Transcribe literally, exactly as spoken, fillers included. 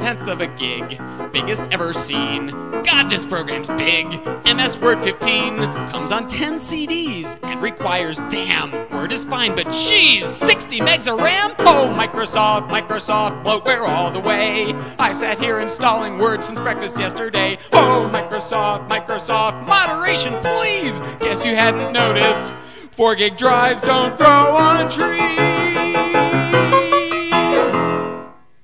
tenths of a gig. Biggest ever seen. God, this program's big. M S Word fifteen comes on ten C Ds and requires, damn, Word is fine, but geez, sixty megs of RAM? Oh, Microsoft, Microsoft, bloatware all the way. I've sat here installing Word since breakfast yesterday. Oh, Microsoft, Microsoft, moderation, please. Guess you hadn't noticed. Four gig drives don't grow on trees.